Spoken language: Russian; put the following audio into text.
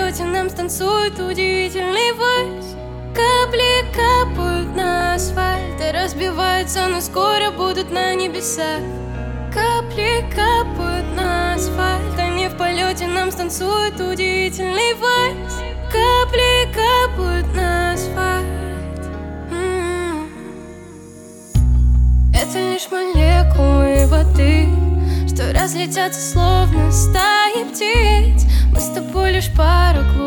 полете нам станцует удивительный вальс. Капли капают на асфальт и разбиваются, но скоро будут на небесах. Капли капают на асфальт, они в полете нам станцуют удивительный вальс. Капли капают на асфальт. Это лишь молекулы воды, что разлетятся словно стаи птиц. Мы с тобой лишь пара